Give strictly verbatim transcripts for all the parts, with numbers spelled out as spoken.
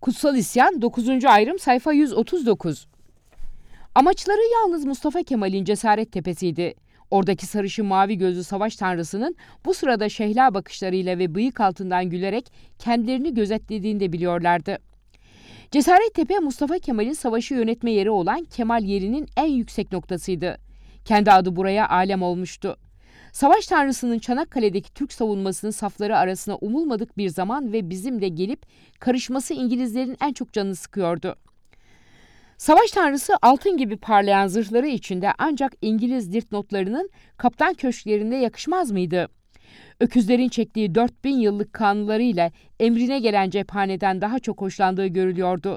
Kutsal İsyan dokuzuncu ayrım sayfa yüz otuz dokuz. Amaçları yalnız Mustafa Kemal'in Cesaret Tepesi'ydi. Oradaki sarışın mavi gözlü savaş tanrısının bu sırada şehla bakışlarıyla ve bıyık altından gülerek kendilerini gözetlediğini de biliyorlardı. Cesaret Tepe, Mustafa Kemal'in savaşı yönetme yeri olan Kemal yerinin en yüksek noktasıydı. Kendi adı buraya alem olmuştu. Savaş tanrısının Çanakkale'deki Türk savunmasının safları arasına umulmadık bir zaman ve bizimle gelip karışması İngilizlerin en çok canını sıkıyordu. Savaş tanrısı altın gibi parlayan zırhları içinde ancak İngiliz dipnotlarının kaptan köşklerinde yakışmaz mıydı? Öküzlerin çektiği dört bin yıllık kanlarıyla emrine gelen cephaneden daha çok hoşlandığı görülüyordu.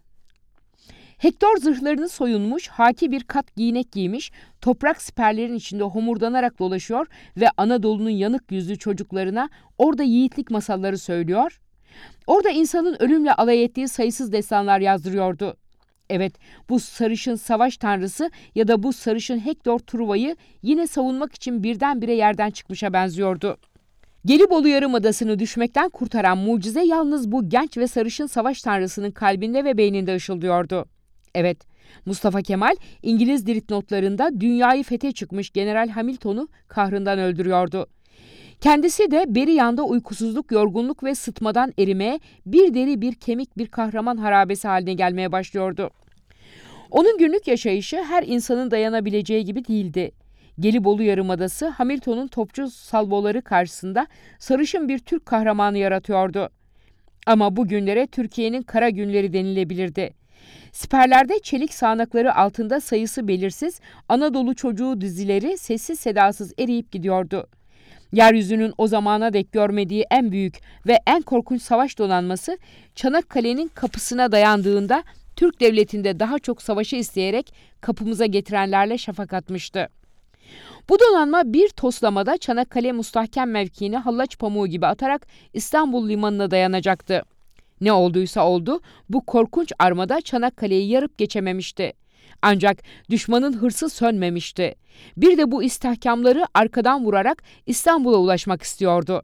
Hektor zırhlarını soyunmuş, haki bir kat giyinek giymiş, toprak siperlerin içinde homurdanarak dolaşıyor ve Anadolu'nun yanık yüzlü çocuklarına orada yiğitlik masalları söylüyor. Orada insanın ölümle alay ettiği sayısız destanlar yazdırıyordu. Evet, bu sarışın savaş tanrısı ya da bu sarışın Hektor Truva'yı yine savunmak için birdenbire yerden çıkmışa benziyordu. Gelibolu Yarımadası'nı düşmekten kurtaran mucize yalnız bu genç ve sarışın savaş tanrısının kalbinde ve beyninde ışıldıyordu. Evet, Mustafa Kemal İngiliz dipnotlarında dünyayı fethe çıkmış General Hamilton'u kahrından öldürüyordu. Kendisi de beri yanda uykusuzluk, yorgunluk ve sıtmadan erimeye, bir deri bir kemik bir kahraman harabesi haline gelmeye başlıyordu. Onun günlük yaşayışı her insanın dayanabileceği gibi değildi. Gelibolu Yarımadası Hamilton'un topçu salvoları karşısında sarışın bir Türk kahramanı yaratıyordu. Ama bu günlere Türkiye'nin kara günleri denilebilirdi. Siperlerde çelik sağanakları altında sayısı belirsiz Anadolu çocuğu dizileri sessiz sedasız eriyip gidiyordu. Yeryüzünün o zamana dek görmediği en büyük ve en korkunç savaş donanması Çanakkale'nin kapısına dayandığında Türk devletinde daha çok savaşı isteyerek kapımıza getirenlerle şafak atmıştı. Bu donanma bir toslamada Çanakkale müstahkem mevkiini hallaç pamuğu gibi atarak İstanbul limanına dayanacaktı. Ne olduysa oldu, bu korkunç armada Çanakkale'yi yarıp geçememişti. Ancak düşmanın hırsı sönmemişti. Bir de bu istihkamları arkadan vurarak İstanbul'a ulaşmak istiyordu.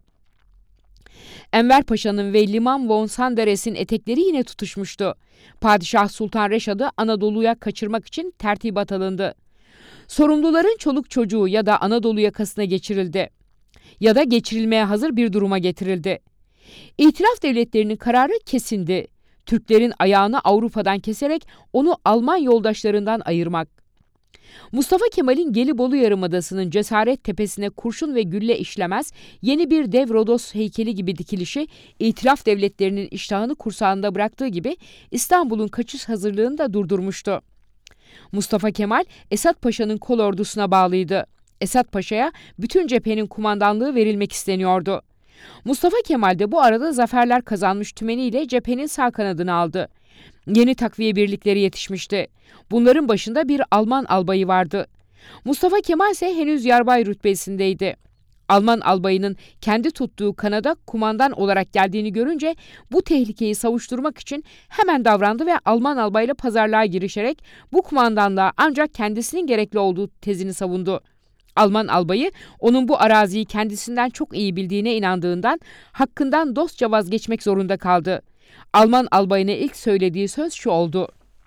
Enver Paşa'nın ve Liman von Sanderes'in etekleri yine tutuşmuştu. Padişah Sultan Reşad'ı Anadolu'ya kaçırmak için tertibat alındı. Sorumluların çoluk çocuğu ya da Anadolu yakasına geçirildi. Ya da geçirilmeye hazır bir duruma getirildi. İtilaf devletlerinin kararı kesindi. Türklerin ayağını Avrupa'dan keserek onu Alman yoldaşlarından ayırmak. Mustafa Kemal'in Gelibolu Yarımadası'nın Cesaret Tepesi'ne kurşun ve gülle işlemez, yeni bir dev Rodos heykeli gibi dikilişi, İtilaf devletlerinin iştahını kursağında bıraktığı gibi İstanbul'un kaçış hazırlığını da durdurmuştu. Mustafa Kemal, Esat Paşa'nın kol ordusuna bağlıydı. Esat Paşa'ya bütün cephenin kumandanlığı verilmek isteniyordu. Mustafa Kemal de bu arada zaferler kazanmış tümeniyle cephenin sağ kanadını aldı. Yeni takviye birlikleri yetişmişti. Bunların başında bir Alman albayı vardı. Mustafa Kemal ise henüz yarbay rütbesindeydi. Alman albayının kendi tuttuğu kanada kumandan olarak geldiğini görünce bu tehlikeyi savuşturmak için hemen davrandı ve Alman albayla pazarlığa girişerek bu kumandanlığa ancak kendisinin gerekli olduğu tezini savundu. Alman albayı onun bu araziyi kendisinden çok iyi bildiğine inandığından hakkından dostça vazgeçmek zorunda kaldı. Alman albayına ilk söylediği söz şu oldu: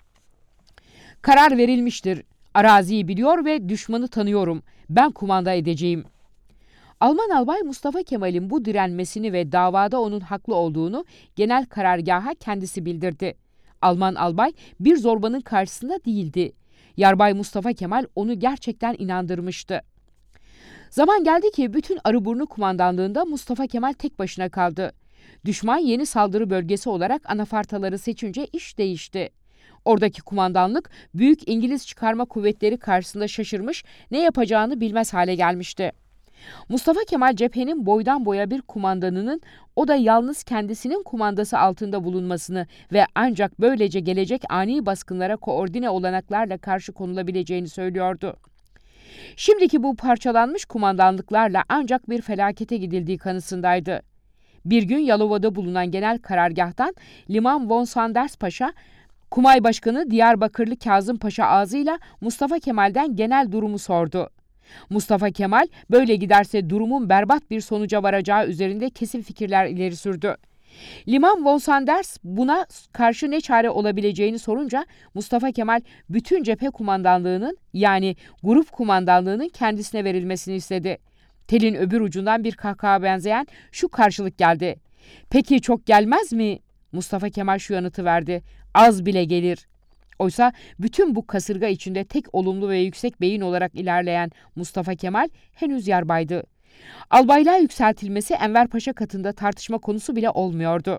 "Karar verilmiştir. Araziyi biliyor ve düşmanı tanıyorum. Ben kumanda edeceğim." Alman albay Mustafa Kemal'in bu direnmesini ve davada onun haklı olduğunu genel karargaha kendisi bildirdi. Alman albay bir zorbanın karşısında değildi. Yarbay Mustafa Kemal onu gerçekten inandırmıştı. Zaman geldi ki bütün Arıburnu kumandanlığında Mustafa Kemal tek başına kaldı. Düşman yeni saldırı bölgesi olarak anafartaları seçince iş değişti. Oradaki kumandanlık büyük İngiliz çıkarma kuvvetleri karşısında şaşırmış, ne yapacağını bilmez hale gelmişti. Mustafa Kemal cephenin boydan boya bir kumandanının, o da yalnız kendisinin kumandası altında bulunmasını ve ancak böylece gelecek ani baskınlara koordine olanaklarla karşı konulabileceğini söylüyordu. Şimdiki bu parçalanmış kumandanlıklarla ancak bir felakete gidildiği kanısındaydı. Bir gün Yalova'da bulunan genel karargahtan Liman von Sanders Paşa, Kumay Başkanı Diyarbakırlı Kazım Paşa ağzıyla Mustafa Kemal'den genel durumu sordu. Mustafa Kemal böyle giderse durumun berbat bir sonuca varacağı üzerinde kesin fikirler ileri sürdü. Liman von Sanders buna karşı ne çare olabileceğini sorunca Mustafa Kemal bütün cephe kumandanlığının yani grup kumandanlığının kendisine verilmesini istedi. Telin öbür ucundan bir kahkaha benzeyen şu karşılık geldi. "Peki çok gelmez mi?" Mustafa Kemal şu yanıtı verdi. "Az bile gelir." Oysa bütün bu kasırga içinde tek olumlu ve yüksek beyin olarak ilerleyen Mustafa Kemal henüz yarbaydı. Albaylığa yükseltilmesi Enver Paşa katında tartışma konusu bile olmuyordu.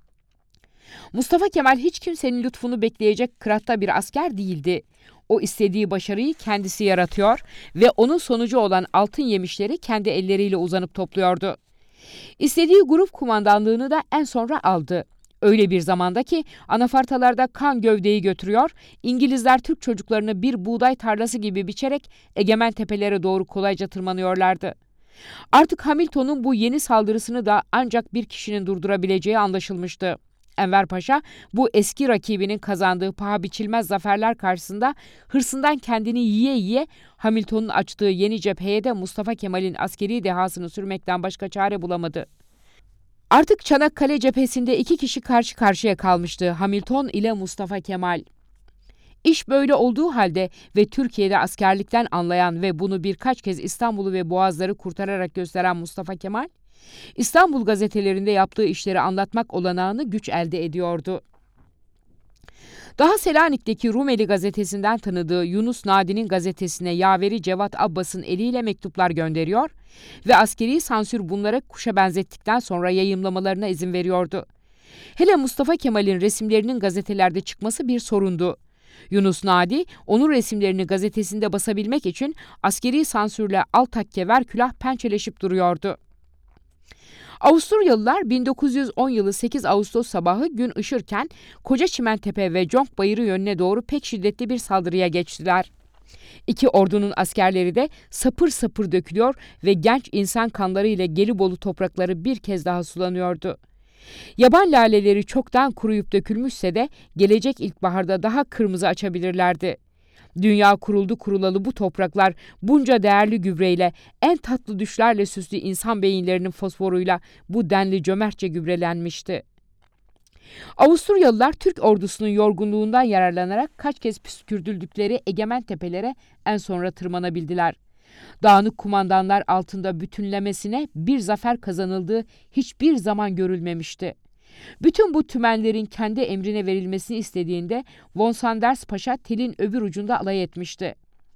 Mustafa Kemal hiç kimsenin lütfunu bekleyecek kıratta bir asker değildi. O istediği başarıyı kendisi yaratıyor ve onun sonucu olan altın yemişleri kendi elleriyle uzanıp topluyordu. İstediği grup kumandanlığını da en sonra aldı. Öyle bir zamanda ki anafartalarda kan gövdeyi götürüyor, İngilizler Türk çocuklarını bir buğday tarlası gibi biçerek egemen tepelere doğru kolayca tırmanıyorlardı. Artık Hamilton'un bu yeni saldırısını da ancak bir kişinin durdurabileceği anlaşılmıştı. Enver Paşa bu eski rakibinin kazandığı paha biçilmez zaferler karşısında hırsından kendini yiye yiye Hamilton'un açtığı yeni cepheye de Mustafa Kemal'in askeri dehasını sürmekten başka çare bulamadı. Artık Çanakkale cephesinde iki kişi karşı karşıya kalmıştı, Hamilton ile Mustafa Kemal. İş böyle olduğu halde ve Türkiye'de askerlikten anlayan ve bunu birkaç kez İstanbul'u ve Boğazları kurtararak gösteren Mustafa Kemal, İstanbul gazetelerinde yaptığı işleri anlatmak olanağını güç elde ediyordu. Daha Selanik'teki Rumeli gazetesinden tanıdığı Yunus Nadi'nin gazetesine yaveri Cevat Abbas'ın eliyle mektuplar gönderiyor ve askeri sansür bunlara kuşa benzettikten sonra yayımlamalarına izin veriyordu. Hele Mustafa Kemal'in resimlerinin gazetelerde çıkması bir sorundu. Yunus Nadi, onun resimlerini gazetesinde basabilmek için askeri sansürle alt takke ver külah pençeleşip duruyordu. Avusturyalılar bin dokuz yüz on yılı sekiz Ağustos sabahı gün ışırken Kocaçimentepe ve Conk Bayırı yönüne doğru pek şiddetli bir saldırıya geçtiler. İki ordunun askerleri de sapır sapır dökülüyor ve genç insan kanları ile Gelibolu toprakları bir kez daha sulanıyordu. Yaban laleleri çoktan kuruyup dökülmüşse de gelecek ilkbaharda daha kırmızı açabilirlerdi. Dünya kuruldu kurulalı bu topraklar bunca değerli gübreyle, en tatlı düşlerle süslü insan beyinlerinin fosforuyla bu denli cömertçe gübrelenmişti. Avusturyalılar Türk ordusunun yorgunluğundan yararlanarak kaç kez püskürtüldükleri egemen tepelere en sonra tırmanabildiler. Dağınık kumandanlar altında bütünlemesine bir zafer kazanıldığı hiçbir zaman görülmemişti. Bütün bu tümenlerin kendi emrine verilmesini istediğinde von Sanders Paşa telin öbür ucunda alay etmişti.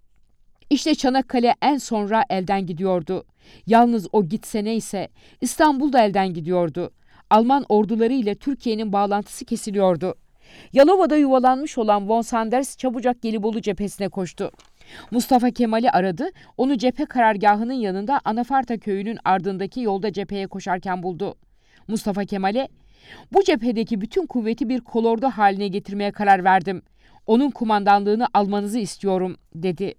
İşte Çanakkale en sonra elden gidiyordu. Yalnız o gitse neyse İstanbul da elden gidiyordu. Alman orduları ile Türkiye'nin bağlantısı kesiliyordu. Yalova'da yuvalanmış olan von Sanders çabucak Gelibolu cephesine koştu. Mustafa Kemal'i aradı, onu cephe karargahının yanında Anafarta köyünün ardındaki yolda cepheye koşarken buldu. Mustafa Kemal'e, "Bu cephedeki bütün kuvveti bir kolordu haline getirmeye karar verdim. Onun kumandanlığını almanızı istiyorum," dedi.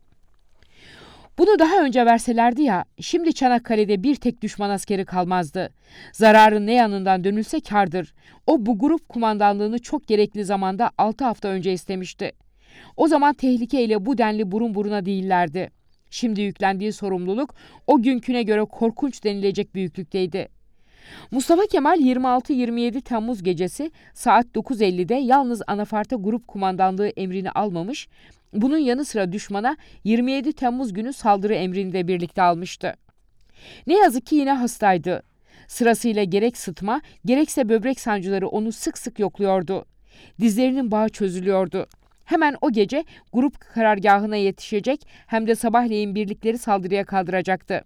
"Bunu daha önce verselerdi ya, şimdi Çanakkale'de bir tek düşman askeri kalmazdı. Zararın ne yanından dönülse kârdır. O bu grup kumandanlığını çok gerekli zamanda altı hafta önce istemişti. O zaman tehlikeyle bu denli burun buruna değillerdi. Şimdi yüklendiği sorumluluk o günküne göre korkunç denilecek büyüklükteydi." Mustafa Kemal yirmi altı yirmi yedi Temmuz gecesi saat dokuz ellide yalnız Anafarta Grup Kumandanlığı emrini almamış, bunun yanı sıra düşmana yirmi yedi Temmuz günü saldırı emrini de birlikte almıştı. Ne yazık ki yine hastaydı. Sırasıyla gerek sıtma, gerekse böbrek sancıları onu sık sık yokluyordu. Dizlerinin bağı çözülüyordu. Hemen o gece grup karargahına yetişecek hem de sabahleyin birlikleri saldırıya kaldıracaktı.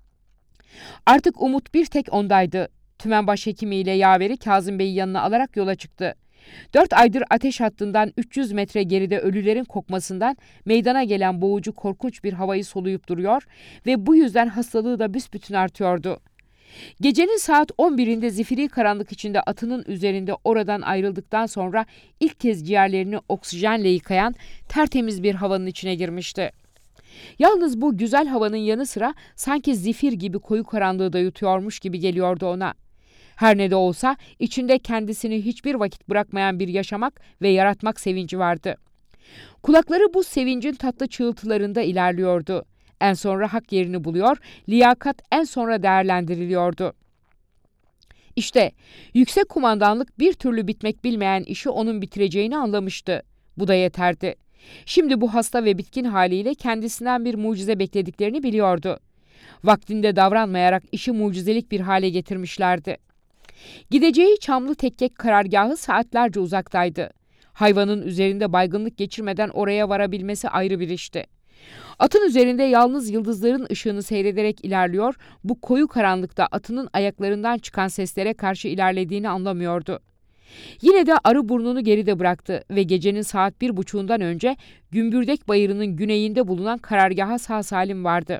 Artık umut bir tek ondaydı. Tümen başhekimiyle yaveri Kazım Bey'i yanına alarak yola çıktı. Dört aydır ateş hattından üç yüz metre geride ölülerin kokmasından meydana gelen boğucu korkunç bir havayı soluyup duruyor ve bu yüzden hastalığı da büsbütün artıyordu. Gecenin saat on birinde zifiri karanlık içinde atının üzerinde oradan ayrıldıktan sonra ilk kez ciğerlerini oksijenle yıkayan tertemiz bir havanın içine girmişti. Yalnız bu güzel havanın yanı sıra sanki zifir gibi koyu karanlığı da yutuyormuş gibi geliyordu ona. Her ne de olsa içinde kendisini hiçbir vakit bırakmayan bir yaşamak ve yaratmak sevinci vardı. Kulakları bu sevincin tatlı çığıltılarında ilerliyordu. En sonra hak yerini buluyor, liyakat en sonra değerlendiriliyordu. İşte yüksek kumandanlık bir türlü bitmek bilmeyen işi onun bitireceğini anlamıştı. Bu da yeterdi. Şimdi bu hasta ve bitkin haliyle kendisinden bir mucize beklediklerini biliyordu. Vaktinde davranmayarak işi mucizelik bir hale getirmişlerdi. Gideceği Çamlı Tekke karargahı saatlerce uzaktaydı. Hayvanın üzerinde baygınlık geçirmeden oraya varabilmesi ayrı bir işti. Atın üzerinde yalnız yıldızların ışığını seyrederek ilerliyor, bu koyu karanlıkta atının ayaklarından çıkan seslere karşı ilerlediğini anlamıyordu. Yine de arı burnunu geride bıraktı ve gecenin saat bir buçuğundan önce Gümbürdek Bayırı'nın güneyinde bulunan karargaha sağ salim vardı.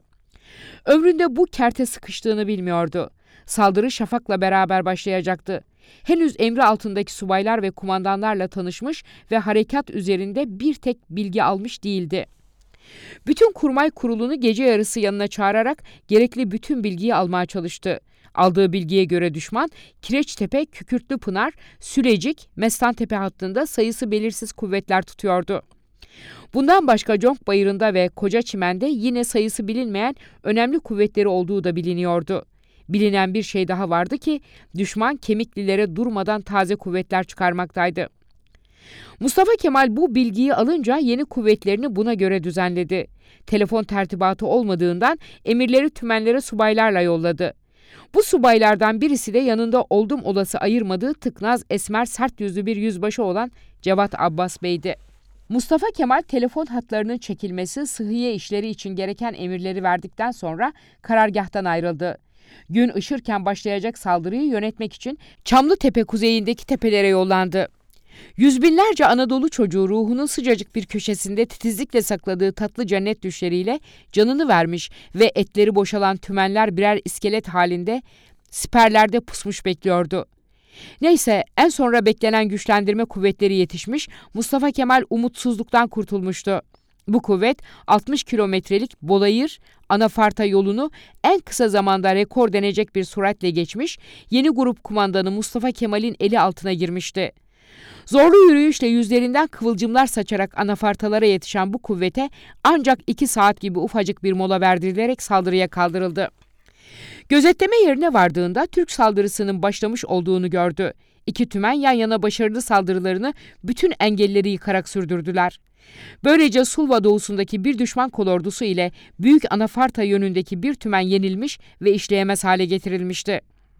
Ömründe bu kerte sıkıştığını bilmiyordu. Saldırı şafakla beraber başlayacaktı. Henüz emri altındaki subaylar ve kumandanlarla tanışmış ve harekat üzerinde bir tek bilgi almış değildi. Bütün kurmay kurulunu gece yarısı yanına çağırarak gerekli bütün bilgiyi almaya çalıştı. Aldığı bilgiye göre düşman, Kireçtepe, Kükürtlüpınar, Sülecik, Mestantepe hattında sayısı belirsiz kuvvetler tutuyordu. Bundan başka Conk Bayırı'nda ve Kocaçimen'de yine sayısı bilinmeyen önemli kuvvetleri olduğu da biliniyordu. Bilinen bir şey daha vardı ki düşman Kemiklilere durmadan taze kuvvetler çıkarmaktaydı. Mustafa Kemal bu bilgiyi alınca yeni kuvvetlerini buna göre düzenledi. Telefon tertibatı olmadığından emirleri tümenlere subaylarla yolladı. Bu subaylardan birisi de yanında oldum olası ayırmadığı tıknaz, esmer, sert yüzlü bir yüzbaşı olan Cevat Abbas Bey'di. Mustafa Kemal telefon hatlarının çekilmesi, sıhhiye işleri için gereken emirleri verdikten sonra karargâhtan ayrıldı. Gün ışırken başlayacak saldırıyı yönetmek için Çamlıtepe kuzeyindeki tepelere yollandı. Yüz binlerce Anadolu çocuğu ruhunun sıcacık bir köşesinde titizlikle sakladığı tatlı cennet düşleriyle canını vermiş ve etleri boşalan tümenler birer iskelet halinde siperlerde pusmuş bekliyordu. Neyse, en sonra beklenen güçlendirme kuvvetleri yetişmiş, Mustafa Kemal umutsuzluktan kurtulmuştu. Bu kuvvet altmış kilometrelik Bolayır Anafarta yolunu en kısa zamanda rekor denecek bir süratle geçmiş, yeni grup kumandanı Mustafa Kemal'in eli altına girmişti. Zorlu yürüyüşle yüzlerinden kıvılcımlar saçarak anafartalara yetişen bu kuvvete ancak iki saat gibi ufacık bir mola verdirilerek saldırıya kaldırıldı. Gözetleme yerine vardığında Türk saldırısının başlamış olduğunu gördü. İki tümen yan yana başarılı saldırılarını bütün engelleri yıkarak sürdürdüler. Böylece Sulva doğusundaki bir düşman kolordusu ile Büyük Anafarta yönündeki bir tümen yenilmiş ve işleyemez hale getirilmişti.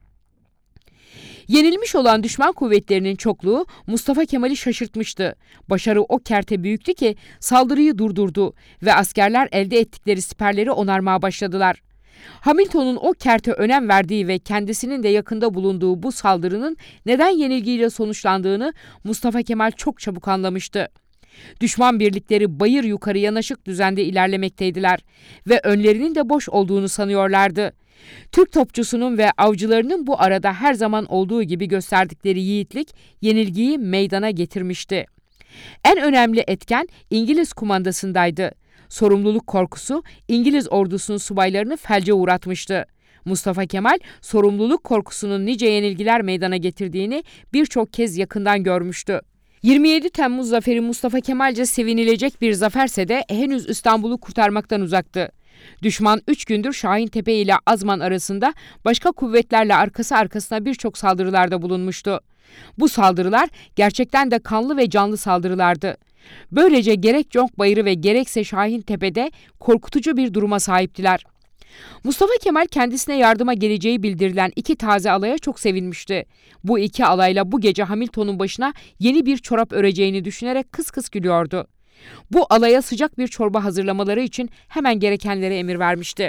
Yenilmiş olan düşman kuvvetlerinin çokluğu Mustafa Kemal'i şaşırtmıştı. Başarı o kerte büyüktü ki saldırıyı durdurdu ve askerler elde ettikleri siperleri onarmaya başladılar. Hamilton'un o kerte önem verdiği ve kendisinin de yakında bulunduğu bu saldırının neden yenilgiyle sonuçlandığını Mustafa Kemal çok çabuk anlamıştı. Düşman birlikleri bayır yukarı yanaşık düzende ilerlemekteydiler ve önlerinin de boş olduğunu sanıyorlardı. Türk topçusunun ve avcılarının bu arada her zaman olduğu gibi gösterdikleri yiğitlik yenilgiyi meydana getirmişti. En önemli etken İngiliz kumandasındaydı. Sorumluluk korkusu İngiliz ordusunun subaylarını felce uğratmıştı. Mustafa Kemal sorumluluk korkusunun nice yenilgiler meydana getirdiğini birçok kez yakından görmüştü. yirmi yedi Temmuz zaferi Mustafa Kemal'ce sevinilecek bir zaferse de henüz İstanbul'u kurtarmaktan uzaktı. Düşman üç gündür Şahintepe ile Azman arasında başka kuvvetlerle arkası arkasına birçok saldırılarda bulunmuştu. Bu saldırılar gerçekten de kanlı ve canlı saldırılardı. Böylece gerek Conk Bayırı ve gerekse Şahintepe'de korkutucu bir duruma sahiptiler. Mustafa Kemal kendisine yardıma geleceği bildirilen iki taze alaya çok sevinmişti. Bu iki alayla bu gece Hamilton'un başına yeni bir çorap öreceğini düşünerek kıs kıs gülüyordu. Bu alaya sıcak bir çorba hazırlamaları için hemen gerekenlere emir vermişti.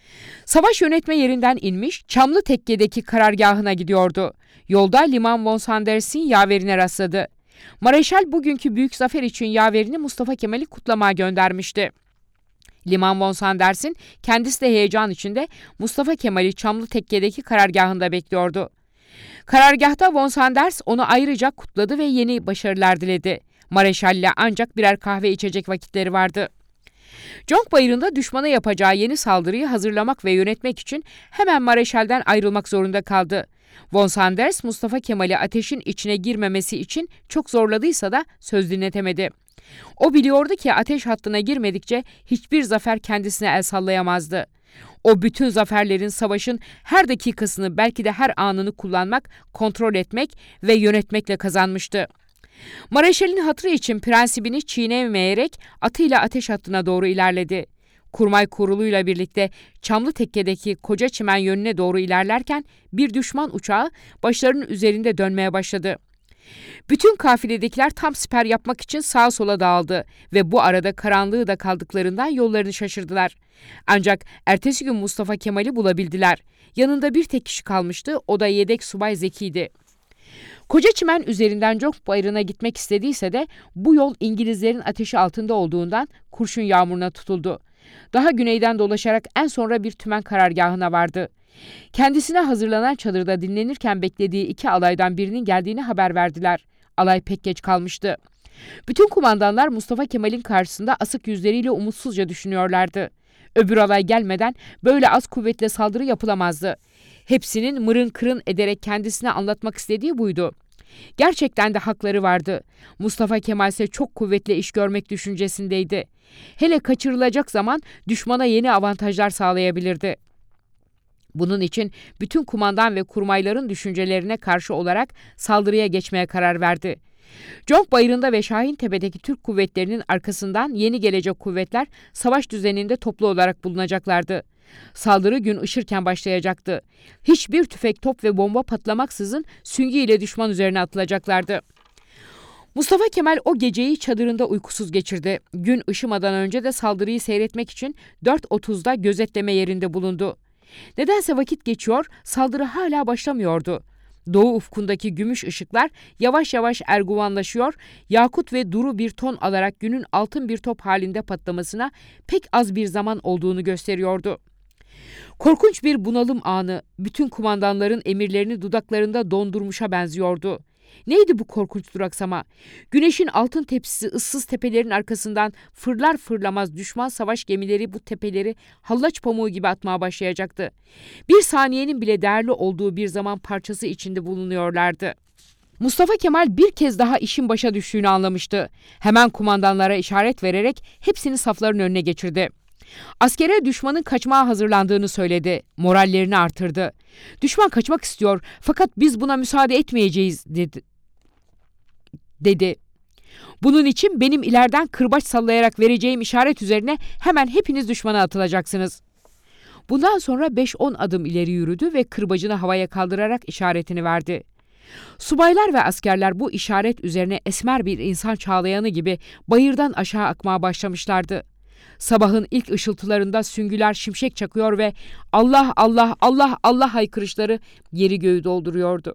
Savaş yönetme yerinden inmiş, Çamlı Tekke'deki karargahına gidiyordu. Yolda Liman von Sanders'in yaverine rastladı. Mareşal bugünkü büyük zafer için yaverini Mustafa Kemal'i kutlamaya göndermişti. Liman von Sanders'in kendisi de heyecan içinde Mustafa Kemal'i Çamlı Tekke'deki karargahında bekliyordu. Karargahta von Sanders onu ayrıca kutladı ve yeni başarılar diledi. Mareşal'le ancak birer kahve içecek vakitleri vardı. Conk Bayırı'nda düşmana yapacağı yeni saldırıyı hazırlamak ve yönetmek için hemen Mareşal'den ayrılmak zorunda kaldı. Von Sanders, Mustafa Kemal'i ateşin içine girmemesi için çok zorladıysa da söz dinletemedi. O biliyordu ki ateş hattına girmedikçe hiçbir zafer kendisine el sallayamazdı. O bütün zaferlerin, savaşın her dakikasını, belki de her anını kullanmak, kontrol etmek ve yönetmekle kazanmıştı. Mareşal'in hatırı için prensibini çiğnemeyerek atıyla ateş hattına doğru ilerledi. Kurmay kuruluyla birlikte Çamlı Tekke'deki koca çimen yönüne doğru ilerlerken bir düşman uçağı başlarının üzerinde dönmeye başladı. Bütün kafiledekiler tam siper yapmak için sağa sola dağıldı ve bu arada karanlığı da kaldıklarından yollarını şaşırdılar. Ancak ertesi gün Mustafa Kemal'i bulabildiler. Yanında bir tek kişi kalmıştı, o da yedek subay Zeki'ydi. Koca çimen üzerinden Conk Bayırı'na gitmek istediyse de bu yol İngilizlerin ateşi altında olduğundan kurşun yağmuruna tutuldu. Daha güneyden dolaşarak en sonra bir tümen karargahına vardı. Kendisine hazırlanan çadırda dinlenirken beklediği iki alaydan birinin geldiğini haber verdiler. Alay pek geç kalmıştı. Bütün kumandanlar Mustafa Kemal'in karşısında asık yüzleriyle umutsuzca düşünüyorlardı. Öbür alay gelmeden böyle az kuvvetle saldırı yapılamazdı. Hepsinin mırın kırın ederek kendisine anlatmak istediği buydu. Gerçekten de hakları vardı. Mustafa Kemal ise çok kuvvetli iş görmek düşüncesindeydi. Hele kaçırılacak zaman düşmana yeni avantajlar sağlayabilirdi. Bunun için bütün kumandan ve kurmayların düşüncelerine karşı olarak saldırıya geçmeye karar verdi. Conk Bayırı'nda ve Şahintepe'deki Türk kuvvetlerinin arkasından yeni gelecek kuvvetler savaş düzeninde toplu olarak bulunacaklardı. Saldırı gün ışırken başlayacaktı. Hiçbir tüfek, top ve bomba patlamaksızın süngü ile düşman üzerine atılacaklardı. Mustafa Kemal o geceyi çadırında uykusuz geçirdi. Gün ışımadan önce de saldırıyı seyretmek için dört otuzda gözetleme yerinde bulundu. Nedense vakit geçiyor, saldırı hala başlamıyordu. Doğu ufkundaki gümüş ışıklar yavaş yavaş erguvanlaşıyor, yakut ve duru bir ton alarak günün altın bir top halinde patlamasına pek az bir zaman olduğunu gösteriyordu. Korkunç bir bunalım anı, bütün kumandanların emirlerini dudaklarında dondurmuşa benziyordu. Neydi bu korkunç duraksama? Güneşin altın tepsisi ıssız tepelerin arkasından fırlar fırlamaz düşman savaş gemileri bu tepeleri hallaç pamuğu gibi atmaya başlayacaktı. Bir saniyenin bile değerli olduğu bir zaman parçası içinde bulunuyorlardı. Mustafa Kemal bir kez daha işin başa düştüğünü anlamıştı. Hemen kumandanlara işaret vererek hepsini safların önüne geçirdi. Askere düşmanın kaçmaya hazırlandığını söyledi. Morallerini artırdı. Düşman kaçmak istiyor fakat biz buna müsaade etmeyeceğiz dedi. dedi. Bunun için benim ileriden kırbaç sallayarak vereceğim işaret üzerine hemen hepiniz düşmana atılacaksınız. Bundan sonra beş on adım ileri yürüdü ve kırbacını havaya kaldırarak işaretini verdi. Subaylar ve askerler bu işaret üzerine esmer bir insan çağlayanı gibi bayırdan aşağı akmaya başlamışlardı. Sabahın ilk ışıltılarında süngüler şimşek çakıyor ve Allah Allah Allah Allah haykırışları yeri göğü dolduruyordu.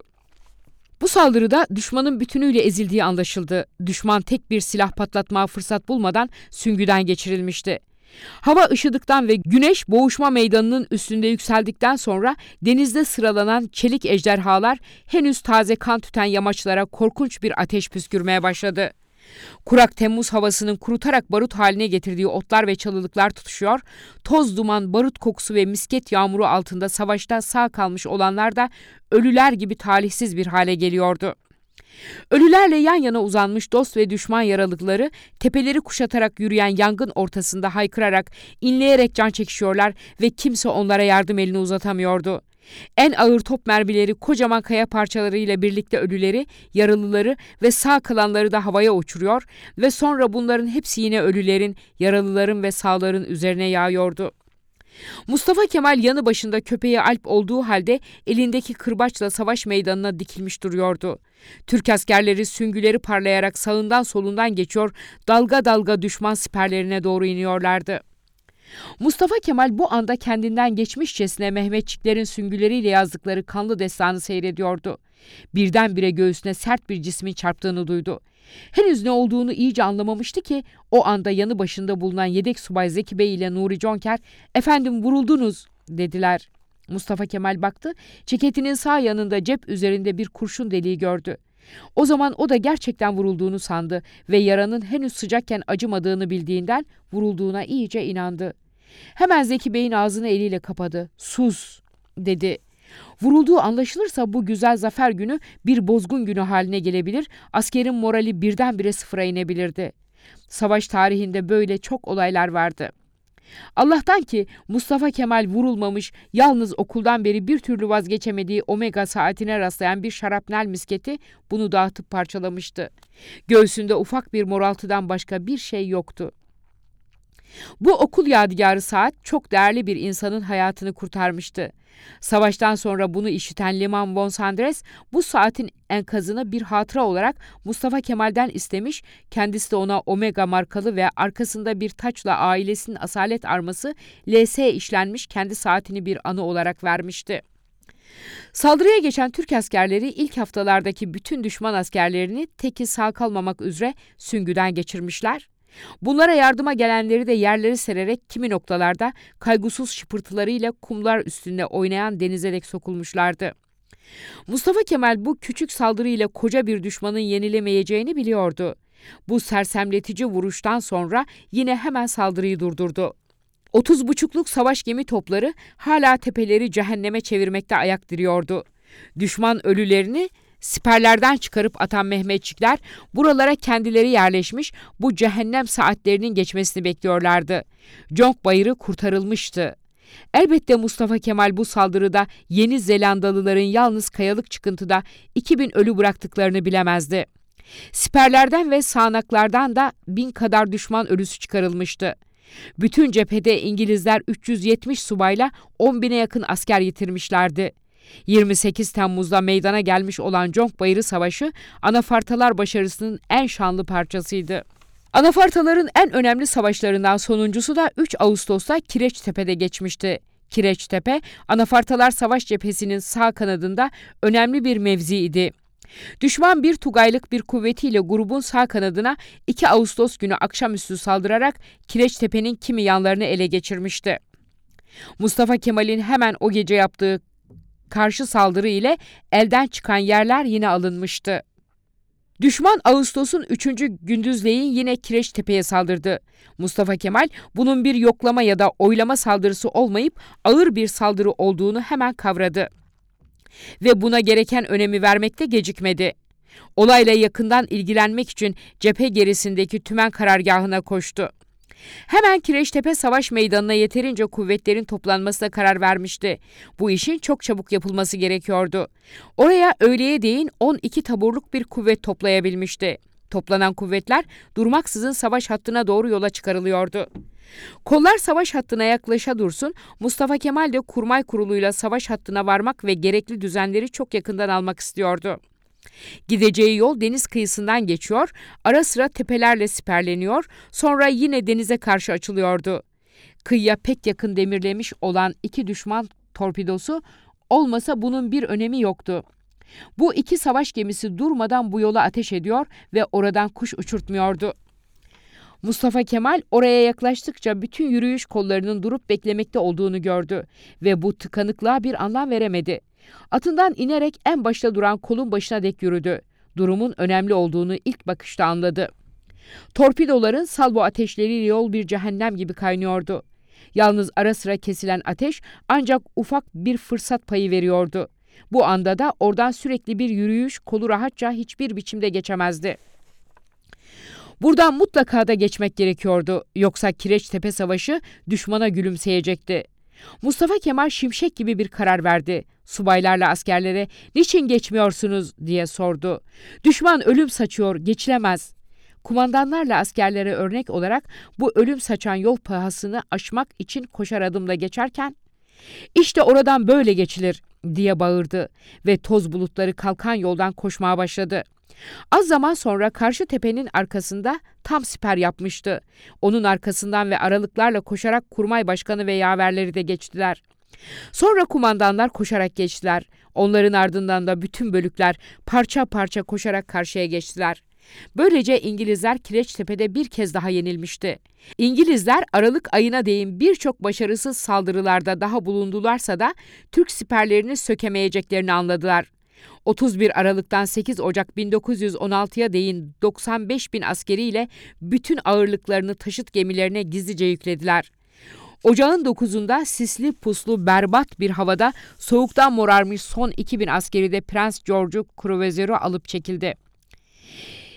Bu saldırıda düşmanın bütünüyle ezildiği anlaşıldı. Düşman tek bir silah patlatmaya fırsat bulmadan süngüden geçirilmişti. Hava ışıdıktan ve güneş boğuşma meydanının üstünde yükseldikten sonra denizde sıralanan çelik ejderhalar henüz taze kan tüten yamaçlara korkunç bir ateş püskürmeye başladı. Kurak Temmuz havasının kurutarak barut haline getirdiği otlar ve çalılıklar tutuşuyor, toz duman, barut kokusu ve misket yağmuru altında savaşta sağ kalmış olanlar da ölüler gibi talihsiz bir hale geliyordu. Ölülerle yan yana uzanmış dost ve düşman yaralıkları tepeleri kuşatarak yürüyen yangın ortasında haykırarak, inleyerek can çekişiyorlar ve kimse onlara yardım elini uzatamıyordu. En ağır top mermileri kocaman kaya parçalarıyla birlikte ölüleri, yaralıları ve sağ kalanları da havaya uçuruyor ve sonra bunların hepsi yine ölülerin, yaralıların ve sağların üzerine yağıyordu. Mustafa Kemal yanı başında köpeği Alp olduğu halde elindeki kırbaçla savaş meydanına dikilmiş duruyordu. Türk askerleri süngüleri parlayarak sağından solundan geçiyor, dalga dalga düşman siperlerine doğru iniyorlardı. Mustafa Kemal bu anda kendinden geçmişçesine Mehmetçiklerin süngüleriyle yazdıkları kanlı destanı seyrediyordu. Birdenbire göğsüne sert bir cismin çarptığını duydu. Henüz ne olduğunu iyice anlamamıştı ki o anda yanı başında bulunan yedek subay Zeki Bey ile Nuri Conker "Efendim vuruldunuz" dediler. Mustafa Kemal baktı, ceketinin sağ yanında cep üzerinde bir kurşun deliği gördü. O zaman o da gerçekten vurulduğunu sandı ve yaranın henüz sıcakken acımadığını bildiğinden vurulduğuna iyice inandı. Hemen Zeki Bey'in ağzını eliyle kapadı. "Sus!" dedi. Vurulduğu anlaşılırsa bu güzel zafer günü bir bozgun günü haline gelebilir, askerin morali birdenbire sıfıra inebilirdi. Savaş tarihinde böyle çok olaylar vardı. Allah'tan ki Mustafa Kemal vurulmamış, yalnız okuldan beri bir türlü vazgeçemediği Omega saatine rastlayan bir şarapnel misketi bunu dağıtıp parçalamıştı. Göğsünde ufak bir moraltıdan başka bir şey yoktu. Bu okul yadigarı saat çok değerli bir insanın hayatını kurtarmıştı. Savaştan sonra bunu işiten Liman von Sandres bu saatin enkazını bir hatıra olarak Mustafa Kemal'den istemiş, kendisi de ona Omega markalı ve arkasında bir taçla ailesinin asalet arması L S işlenmiş kendi saatini bir anı olarak vermişti. Saldırıya geçen Türk askerleri ilk haftalardaki bütün düşman askerlerini teki sağ kalmamak üzere süngüden geçirmişler. Bunlara yardıma gelenleri de yerleri sererek kimi noktalarda kaygısız şıpırtılarıyla kumlar üstünde oynayan denize dek sokulmuşlardı. Mustafa Kemal bu küçük saldırıyla koca bir düşmanın yenilemeyeceğini biliyordu. Bu sersemletici vuruştan sonra yine hemen saldırıyı durdurdu. Otuz buçukluk savaş gemi topları hala tepeleri cehenneme çevirmekte ayak diriyordu. Düşman ölülerini siperlerden çıkarıp atan Mehmetçikler buralara kendileri yerleşmiş, bu cehennem saatlerinin geçmesini bekliyorlardı. Conk Bayırı kurtarılmıştı. Elbette Mustafa Kemal bu saldırıda Yeni Zelandalıların yalnız kayalık çıkıntıda iki bin ölü bıraktıklarını bilemezdi. Siperlerden ve sağanaklardan da bin kadar düşman ölüsü çıkarılmıştı. Bütün cephede İngilizler üç yüz yetmiş subayla on bine yakın asker yitirmişlerdi. yirmi sekiz Temmuz'da meydana gelmiş olan Conk Bayırı Savaşı, Anafartalar başarısının en şanlı parçasıydı. Anafartaların en önemli savaşlarından sonuncusu da üç Ağustos'ta Kireçtepe'de geçmişti. Kireçtepe, Anafartalar Savaş Cephesi'nin sağ kanadında önemli bir mevziydi. Düşman bir Tugaylık bir kuvvetiyle grubun sağ kanadına iki Ağustos günü akşamüstü saldırarak Kireçtepe'nin kimi yanlarını ele geçirmişti. Mustafa Kemal'in hemen o gece yaptığı karşı saldırı ile elden çıkan yerler yine alınmıştı. Düşman Ağustos'un üçüncü gündüzleyin yine Kireçtepe'ye saldırdı. Mustafa Kemal bunun bir yoklama ya da oylama saldırısı olmayıp ağır bir saldırı olduğunu hemen kavradı. Ve buna gereken önemi vermekte gecikmedi. Olayla yakından ilgilenmek için cephe gerisindeki tümen karargahına koştu. Hemen Kireçtepe Savaş Meydanı'na yeterince kuvvetlerin toplanmasına karar vermişti. Bu işin çok çabuk yapılması gerekiyordu. Oraya öğleye değin on iki taburluk bir kuvvet toplayabilmişti. Toplanan kuvvetler durmaksızın savaş hattına doğru yola çıkarılıyordu. Kollar savaş hattına yaklaşa dursun, Mustafa Kemal de kurmay kuruluyla savaş hattına varmak ve gerekli düzenleri çok yakından almak istiyordu. Gideceği yol deniz kıyısından geçiyor, ara sıra tepelerle siperleniyor, sonra yine denize karşı açılıyordu. Kıyıya pek yakın demirlemiş olan iki düşman torpidosu olmasa bunun bir önemi yoktu. Bu iki savaş gemisi durmadan bu yola ateş ediyor ve oradan kuş uçurtmuyordu. Mustafa Kemal oraya yaklaştıkça bütün yürüyüş kollarının durup beklemekte olduğunu gördü ve bu tıkanıklığa bir anlam veremedi. Atından inerek en başta duran kolun başına dek yürüdü. Durumun önemli olduğunu ilk bakışta anladı. Torpidoların salvo ateşleriyle yol bir cehennem gibi kaynıyordu. Yalnız ara sıra kesilen ateş ancak ufak bir fırsat payı veriyordu. Bu anda da oradan sürekli bir yürüyüş kolu rahatça hiçbir biçimde geçemezdi. Buradan mutlaka da geçmek gerekiyordu. Yoksa Kireçtepe Savaşı düşmana gülümseyecekti. Mustafa Kemal şimşek gibi bir karar verdi. Subaylarla askerlere "Niçin geçmiyorsunuz?" diye sordu. "Düşman ölüm saçıyor, geçilemez." Kumandanlarla askerlere örnek olarak bu ölüm saçan yol pahasını aşmak için koşar adımla geçerken "İşte oradan böyle geçilir." diye bağırdı ve toz bulutları kalkan yoldan koşmaya başladı. Az zaman sonra karşı tepenin arkasında tam siper yapmıştı. Onun arkasından ve aralıklarla koşarak kurmay başkanı ve yaverleri de geçtiler. Sonra kumandanlar koşarak geçtiler. Onların ardından da bütün bölükler parça parça koşarak karşıya geçtiler. Böylece İngilizler Kireçtepe'de bir kez daha yenilmişti. İngilizler Aralık ayına değin birçok başarısız saldırılarda daha bulundularsa da Türk siperlerini sökemeyeceklerini anladılar. otuz bir Aralık'tan sekiz Ocak bin dokuz yüz on altıya değin doksan beş bin askeriyle bütün ağırlıklarını taşıt gemilerine gizlice yüklediler. Ocağın dokuzunda sisli puslu berbat bir havada soğuktan morarmış son iki bin askeri de Prens George'u kruvazörü alıp çekildi.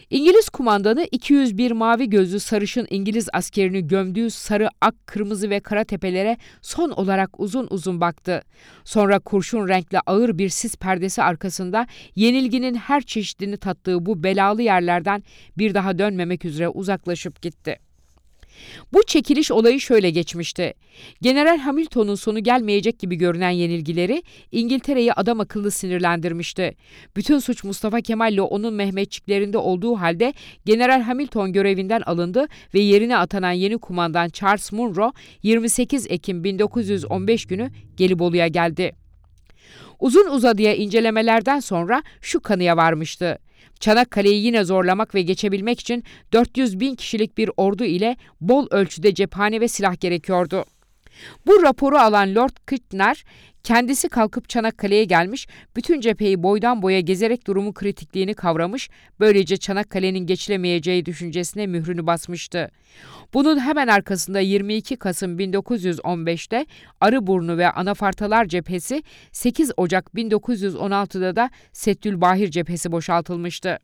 İngiliz kumandanı iki yüz bir mavi gözlü sarışın İngiliz askerini gömdüğü sarı, ak, kırmızı ve kara tepelere son olarak uzun uzun baktı. Sonra kurşun renkli ağır bir sis perdesi arkasında yenilginin her çeşidini tattığı bu belalı yerlerden bir daha dönmemek üzere uzaklaşıp gitti. Bu çekiliş olayı şöyle geçmişti. General Hamilton'un sonu gelmeyecek gibi görünen yenilgileri İngiltere'yi adam akıllı sinirlendirmişti. Bütün suç Mustafa Kemal ile onun Mehmetçiklerinde olduğu halde General Hamilton görevinden alındı ve yerine atanan yeni kumandan Charles Munro yirmi sekiz Ekim bin dokuz yüz on beş günü Gelibolu'ya geldi. Uzun uzadıya incelemelerden sonra şu kanıya varmıştı. Çanakkale'yi yine zorlamak ve geçebilmek için dört yüz bin kişilik bir ordu ile bol ölçüde cephane ve silah gerekiyordu. Bu raporu alan Lord Kitchener kendisi kalkıp Çanakkale'ye gelmiş, bütün cepheyi boydan boya gezerek durumun kritikliğini kavramış, böylece Çanakkale'nin geçilemeyeceği düşüncesine mührünü basmıştı. Bunun hemen arkasında yirmi iki Kasım bin dokuz yüz on beşte Arıburnu ve Anafartalar cephesi, sekiz Ocak bin dokuz yüz on altıda da Settülbahir cephesi boşaltılmıştı.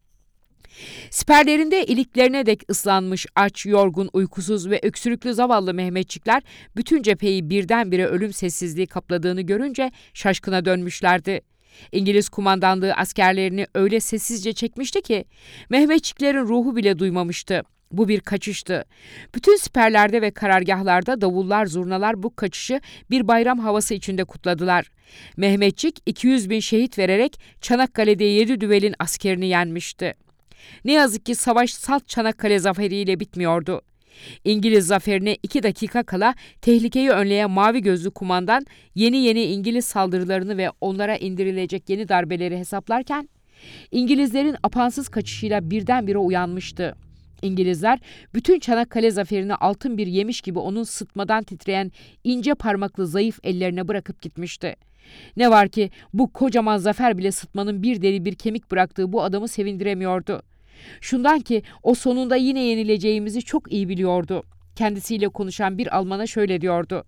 Siperlerinde iliklerine dek ıslanmış, aç, yorgun, uykusuz ve öksürüklü zavallı Mehmetçikler bütün cepheyi birdenbire ölüm sessizliği kapladığını görünce şaşkına dönmüşlerdi. İngiliz kumandanlığı askerlerini öyle sessizce çekmişti ki Mehmetçiklerin ruhu bile duymamıştı. Bu bir kaçıştı. Bütün siperlerde ve karargahlarda davullar, zurnalar bu kaçışı bir bayram havası içinde kutladılar. Mehmetçik iki yüz bin şehit vererek Çanakkale'de yedi düvelin askerini yenmişti. Ne yazık ki savaş salt Çanakkale zaferiyle bitmiyordu. İngiliz zaferine iki dakika kala tehlikeyi önleyen mavi gözlü kumandan yeni yeni İngiliz saldırılarını ve onlara indirilecek yeni darbeleri hesaplarken İngilizlerin apansız kaçışıyla birdenbire uyanmıştı. İngilizler bütün Çanakkale zaferini altın bir yemiş gibi onun sıtmadan titreyen ince parmaklı zayıf ellerine bırakıp gitmişti. Ne var ki bu kocaman zafer bile sıtmanın bir deri bir kemik bıraktığı bu adamı sevindiremiyordu. Şundan ki o sonunda yine yenileceğimizi çok iyi biliyordu. Kendisiyle konuşan bir Alman'a şöyle diyordu.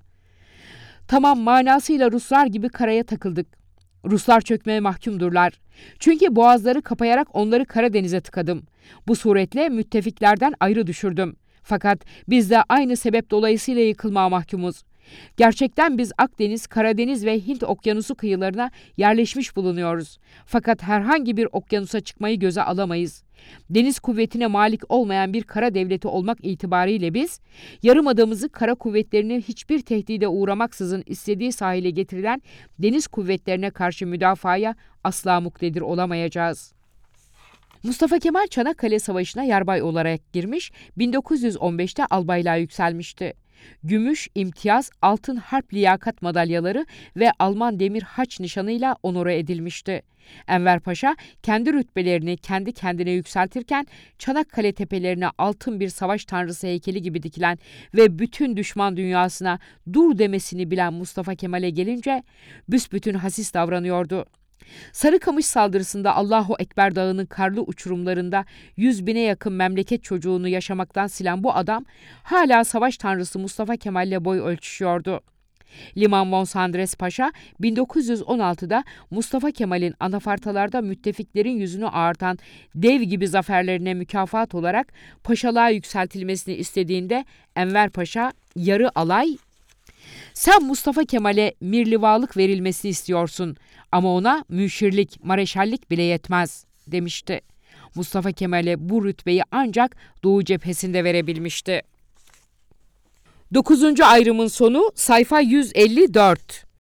Tamam, manasıyla Ruslar gibi karaya takıldık. Ruslar çökmeye mahkumdurlar. Çünkü boğazları kapayarak onları Karadeniz'e tıkadım. Bu suretle müttefiklerden ayrı düşürdüm. Fakat biz de aynı sebep dolayısıyla yıkılmaya mahkumuz. Gerçekten biz Akdeniz, Karadeniz ve Hint okyanusu kıyılarına yerleşmiş bulunuyoruz. Fakat herhangi bir okyanusa çıkmayı göze alamayız. Deniz kuvvetine malik olmayan bir kara devleti olmak itibariyle biz, yarımadamızı kara kuvvetlerini hiçbir tehdide uğramaksızın istediği sahile getirilen deniz kuvvetlerine karşı müdafaya asla muktedir olamayacağız. Mustafa Kemal Çanakkale Savaşı'na yarbay olarak girmiş, bin dokuz yüz on beşte albaylığa yükselmişti. Gümüş, imtiyaz, altın harp liyakat madalyaları ve Alman demir haç nişanıyla onore edilmişti. Enver Paşa kendi rütbelerini kendi kendine yükseltirken Çanakkale tepelerine altın bir savaş tanrısı heykeli gibi dikilen ve bütün düşman dünyasına dur demesini bilen Mustafa Kemal'e gelince büsbütün hasis davranıyordu. Sarıkamış saldırısında Allahu Ekber Dağı'nın karlı uçurumlarında yüz bine yakın memleket çocuğunu yaşamaktan silen bu adam hala savaş tanrısı Mustafa Kemal'le boy ölçüşüyordu. Liman von Sandres Paşa bin dokuz yüz on altıda Mustafa Kemal'in anafartalarda müttefiklerin yüzünü ağartan dev gibi zaferlerine mükafat olarak paşalığa yükseltilmesini istediğinde Enver Paşa yarı alay, "Sen Mustafa Kemal'e mirlivalık verilmesini istiyorsun ama ona müşirlik, mareşallik bile yetmez," demişti. Mustafa Kemal'e bu rütbeyi ancak Doğu cephesinde verebilmişti. Dokuzuncu ayrımın sonu sayfa yüz elli dört.